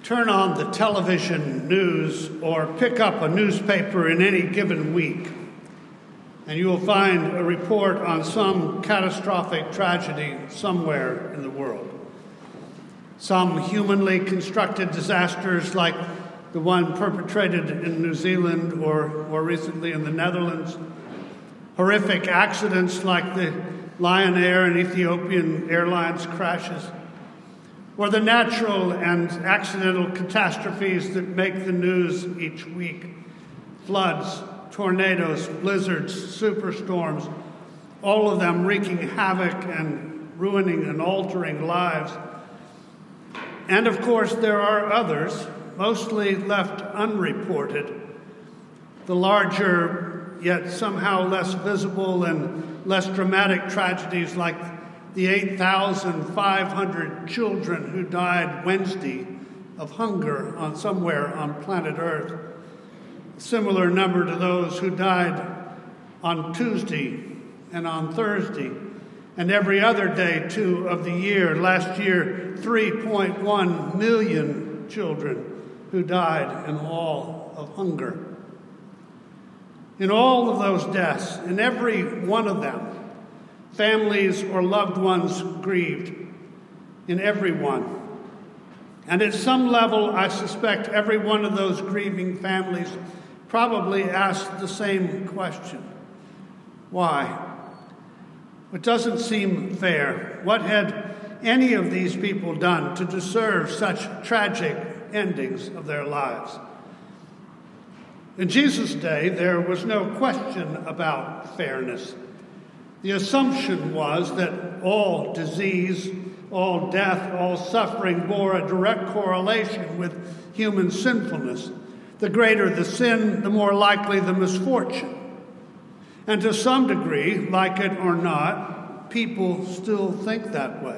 Turn on the television news or pick up a newspaper in any given week, and you will find a report on some catastrophic tragedy somewhere in the world. Some humanly constructed disasters like the one perpetrated in New Zealand or more recently in the Netherlands. Horrific accidents like the Lion Air and Ethiopian Airlines crashes. Or the natural and accidental catastrophes that make the news each week. Floods, tornadoes, blizzards, superstorms, all of them wreaking havoc and ruining and altering lives. And of course, there are others, mostly left unreported. The larger, yet somehow less visible and less dramatic tragedies like the 8,500 children who died Wednesday of hunger somewhere on planet Earth. A similar number to those who died on Tuesday and on Thursday and every other day, too, of the year. Last year, 3.1 million children who died in all of hunger. In all of those deaths, in every one of them, families or loved ones grieved, in every one. And at some level, I suspect every one of those grieving families probably asked the same question. Why? It doesn't seem fair. What had any of these people done to deserve such tragic endings of their lives? In Jesus' day, there was no question about fairness. The assumption was that all disease, all death, all suffering bore a direct correlation with human sinfulness. The greater the sin, the more likely the misfortune. And to some degree, like it or not, people still think that way.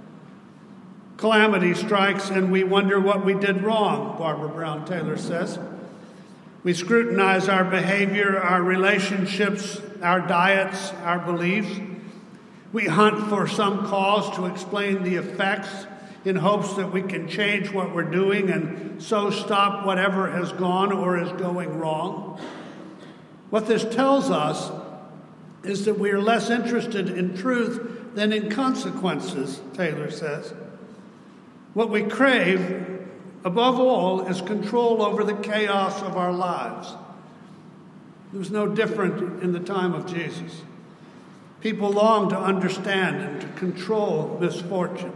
Calamity strikes and we wonder what we did wrong, Barbara Brown Taylor says. We scrutinize our behavior, our relationships, our diets, our beliefs. We hunt for some cause to explain the effects in hopes that we can change what we're doing and so stop whatever has gone or is going wrong. What this tells us is that we are less interested in truth than in consequences, Taylor says. What we crave, above all, is control over the chaos of our lives. It was no different in the time of Jesus. People longed to understand and to control misfortune.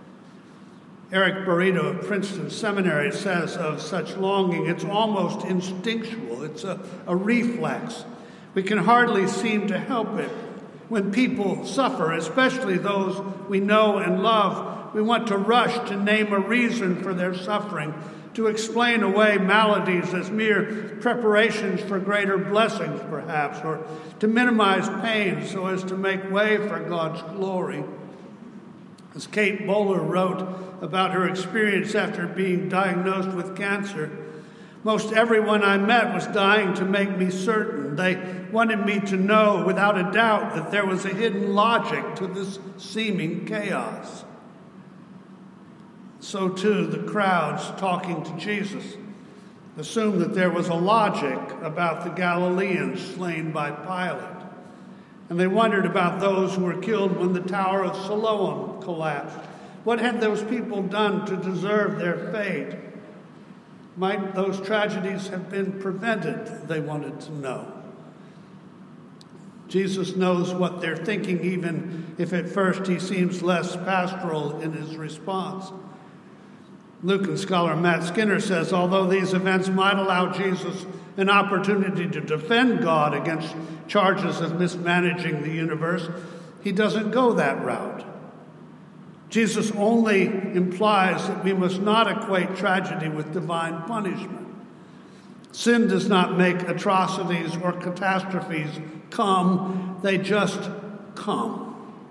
Eric Burrito of Princeton Seminary says of such longing, it's almost instinctual. It's a reflex. We can hardly seem to help it. When people suffer, especially those we know and love, we want to rush to name a reason for their suffering, to explain away maladies as mere preparations for greater blessings, perhaps, or to minimize pain so as to make way for God's glory. As Kate Bowler wrote about her experience after being diagnosed with cancer, most everyone I met was dying to make me certain. They wanted me to know without a doubt that there was a hidden logic to this seeming chaos. So too, the crowds talking to Jesus assumed that there was a logic about the Galileans slain by Pilate. And they wondered about those who were killed when the Tower of Siloam collapsed. What had those people done to deserve their fate? Might those tragedies have been prevented? They wanted to know. Jesus knows what they're thinking, even if at first he seems less pastoral in his response. Lucan scholar Matt Skinner says, although these events might allow Jesus an opportunity to defend God against charges of mismanaging the universe, he doesn't go that route. Jesus only implies that we must not equate tragedy with divine punishment. Sin does not make atrocities or catastrophes come, they just come.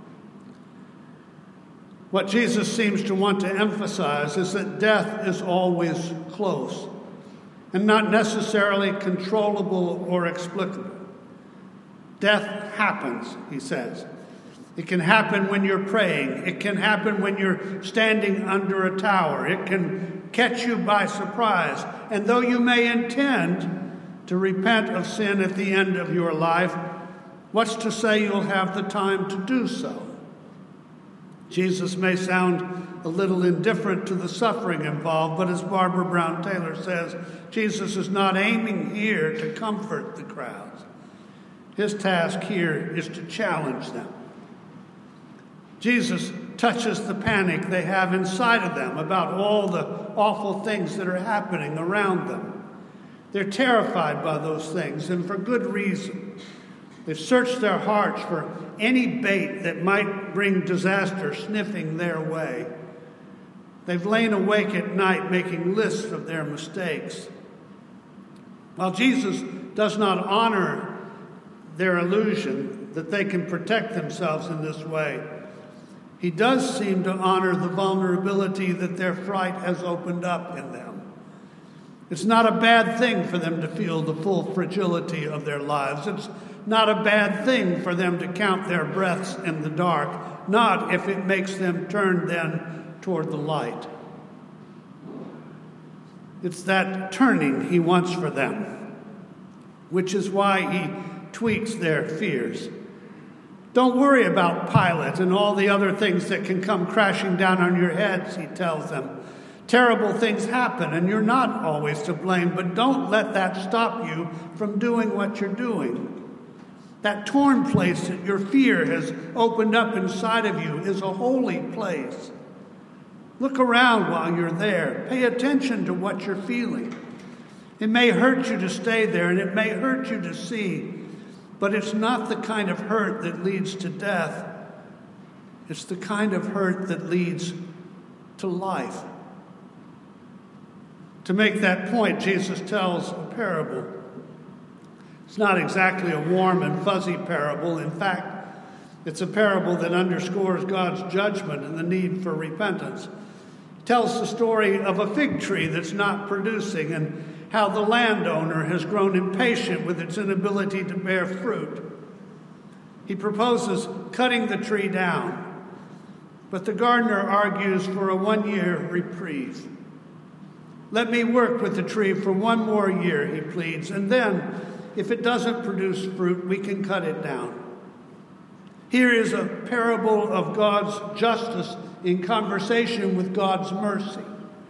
What Jesus seems to want to emphasize is that death is always close and not necessarily controllable or explicable. Death happens, he says. It can happen when you're praying. It can happen when you're standing under a tower. It can catch you by surprise. And though you may intend to repent of sin at the end of your life, what's to say you'll have the time to do so? Jesus may sound a little indifferent to the suffering involved, but as Barbara Brown Taylor says, Jesus is not aiming here to comfort the crowds. His task here is to challenge them. Jesus touches the panic they have inside of them about all the awful things that are happening around them. They're terrified by those things, and for good reason. They've searched their hearts for any bait that might bring disaster sniffing their way. They've lain awake at night making lists of their mistakes. While Jesus does not honor their illusion that they can protect themselves in this way, he does seem to honor the vulnerability that their fright has opened up in them. It's not a bad thing for them to feel the full fragility of their lives. It's not a bad thing for them to count their breaths in the dark, not if it makes them turn then toward the light. It's that turning he wants for them, which is why he tweaks their fears. Don't worry about Pilate and all the other things that can come crashing down on your heads, he tells them. Terrible things happen, and you're not always to blame, but don't let that stop you from doing what you're doing. That torn place that your fear has opened up inside of you is a holy place. Look around while you're there. Pay attention to what you're feeling. It may hurt you to stay there, and it may hurt you to see, but it's not the kind of hurt that leads to death. It's the kind of hurt that leads to life. To make that point, Jesus tells a parable. It's not exactly a warm and fuzzy parable. In fact, it's a parable that underscores God's judgment and the need for repentance. It tells the story of a fig tree that's not producing and how the landowner has grown impatient with its inability to bear fruit. He proposes cutting the tree down, but the gardener argues for a 1-year reprieve. Let me work with the tree for 1 more year, he pleads, and then, if it doesn't produce fruit, we can cut it down. Here is a parable of God's justice in conversation with God's mercy.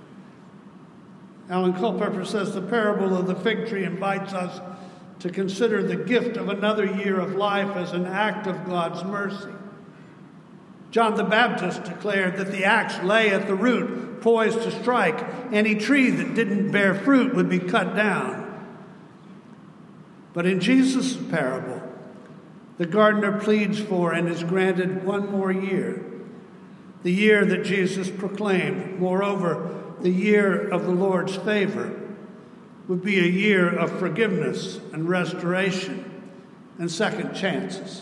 Alan Culpepper says the parable of the fig tree invites us to consider the gift of another year of life as an act of God's mercy. John the Baptist declared that the axe lay at the root, poised to strike. Any tree that didn't bear fruit would be cut down. But in Jesus' parable, the gardener pleads for and is granted 1 more year, the year that Jesus proclaimed. Moreover, the year of the Lord's favor would be a year of forgiveness and restoration and second chances.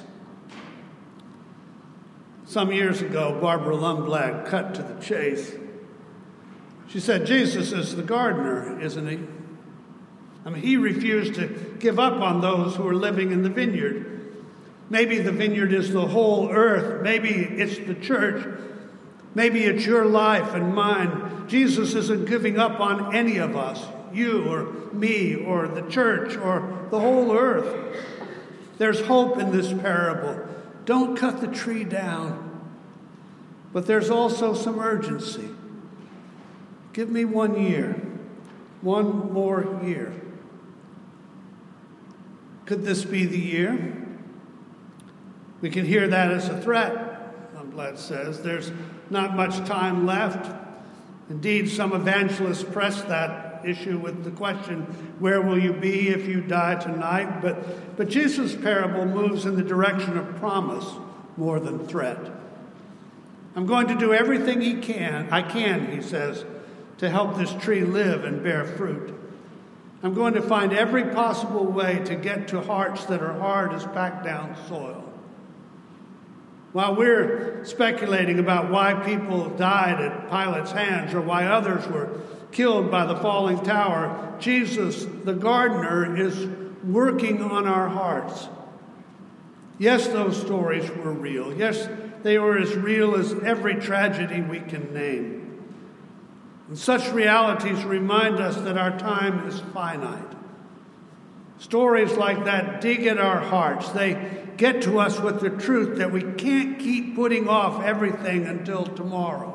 Some years ago, Barbara Lundblad cut to the chase. She said, Jesus is the gardener, isn't he? I mean, he refused to give up on those who are living in the vineyard. Maybe the vineyard is the whole earth. Maybe it's the church. Maybe it's your life and mine. Jesus isn't giving up on any of us, you or me or the church or the whole earth. There's hope in this parable. Don't cut the tree down. But there's also some urgency. Give me 1 year. 1 more year. Could this be the year? We can hear that as a threat, Lundblad says. There's not much time left. Indeed, some evangelists press that issue with the question, where will you be if you die tonight? But Jesus' parable moves in the direction of promise more than threat. I'm going to do everything I can, he says, to help this tree live and bear fruit. I'm going to find every possible way to get to hearts that are hard as packed down soil. While we're speculating about why people died at Pilate's hands or why others were killed by the falling tower, Jesus, the gardener, is working on our hearts. Yes, those stories were real. Yes, they were as real as every tragedy we can name. And such realities remind us that our time is finite. Stories like that dig at our hearts. They get to us with the truth that we can't keep putting off everything until tomorrow.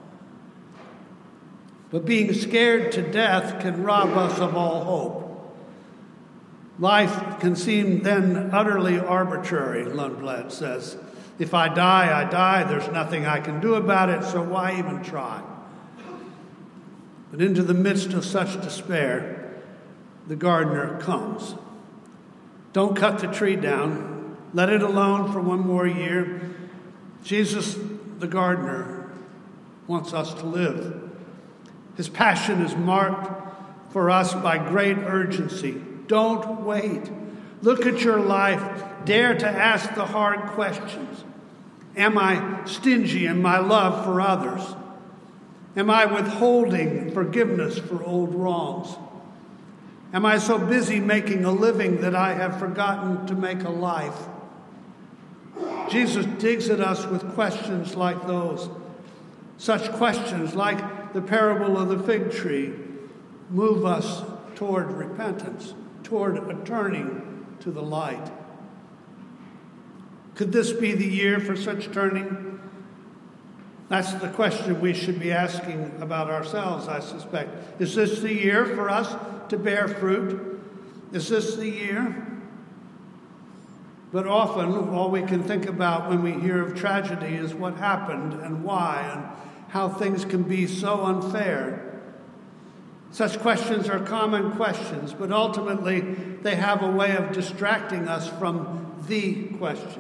But being scared to death can rob us of all hope. Life can seem then utterly arbitrary, Lundblad says. If I die, I die. There's nothing I can do about it, so why even try? But into the midst of such despair, the gardener comes. Don't cut the tree down. Let it alone for one more year. Jesus, the gardener, wants us to live. His passion is marked for us by great urgency. Don't wait. Look at your life. Dare to ask the hard questions. Am I stingy in my love for others? Am I withholding forgiveness for old wrongs? Am I so busy making a living that I have forgotten to make a life? Jesus digs at us with questions like those. Such questions, like the parable of the fig tree, move us toward repentance, toward a turning to the light. Could this be the year for such turning? That's the question we should be asking about ourselves, I suspect. Is this the year for us to bear fruit? Is this the year? But often, all we can think about when we hear of tragedy is what happened and why and how things can be so unfair. Such questions are common questions, but ultimately they have a way of distracting us from the question.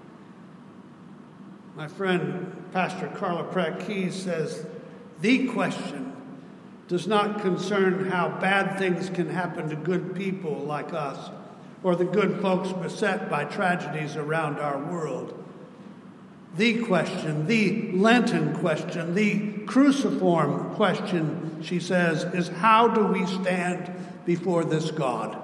My friend, Pastor Carla Pratt-Keys says, the question does not concern how bad things can happen to good people like us or the good folks beset by tragedies around our world. The question, the Lenten question, the cruciform question, she says, is how do we stand before this God?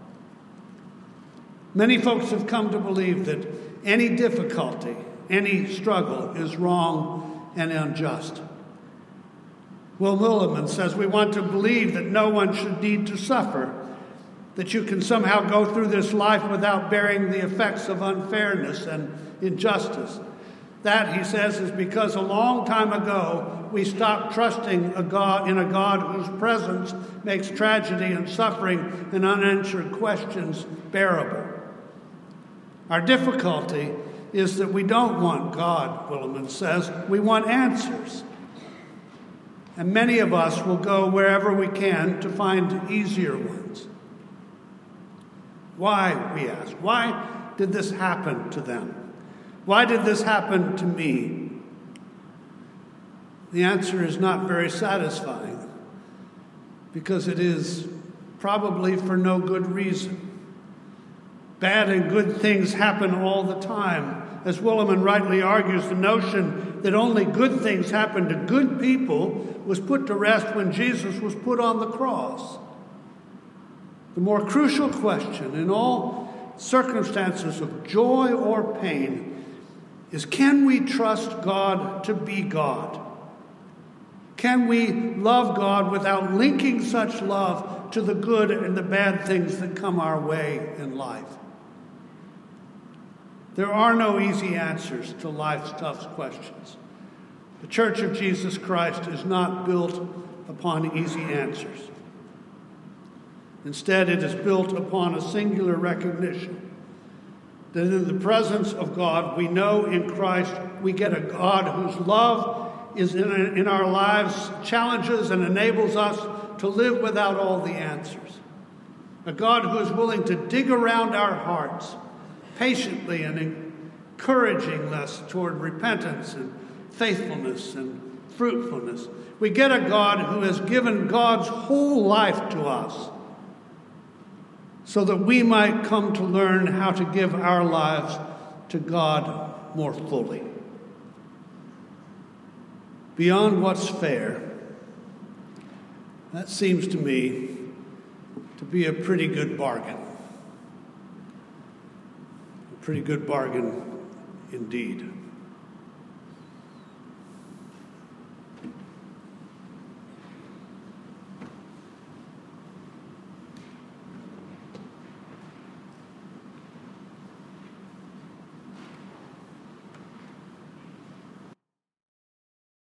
Many folks have come to believe that any difficulty, any struggle is wrong and unjust. Will Willimon says we want to believe that no one should need to suffer, that you can somehow go through this life without bearing the effects of unfairness and injustice. That, he says, is because a long time ago we stopped trusting in a God whose presence makes tragedy and suffering and unanswered questions bearable. Our difficulty is that we don't want God, Willimon says. We want answers. And many of us will go wherever we can to find easier ones. Why, we ask? Why did this happen to them? Why did this happen to me? The answer is not very satisfying, because it is probably for no good reason. Bad and good things happen all the time. As Willimon rightly argues, the notion that only good things happen to good people was put to rest when Jesus was put on the cross. The more crucial question in all circumstances of joy or pain is, can we trust God to be God? Can we love God without linking such love to the good and the bad things that come our way in life? There are no easy answers to life's tough questions. The Church of Jesus Christ is not built upon easy answers. Instead, it is built upon a singular recognition that in the presence of God, we know in Christ we get a God whose love is in our lives, challenges and enables us to live without all the answers. A God who is willing to dig around our hearts patiently and encouraging us toward repentance and faithfulness and fruitfulness. We get a God who has given God's whole life to us so that we might come to learn how to give our lives to God more fully. Beyond what's fair, that seems to me to be a pretty good bargain. A pretty good bargain indeed.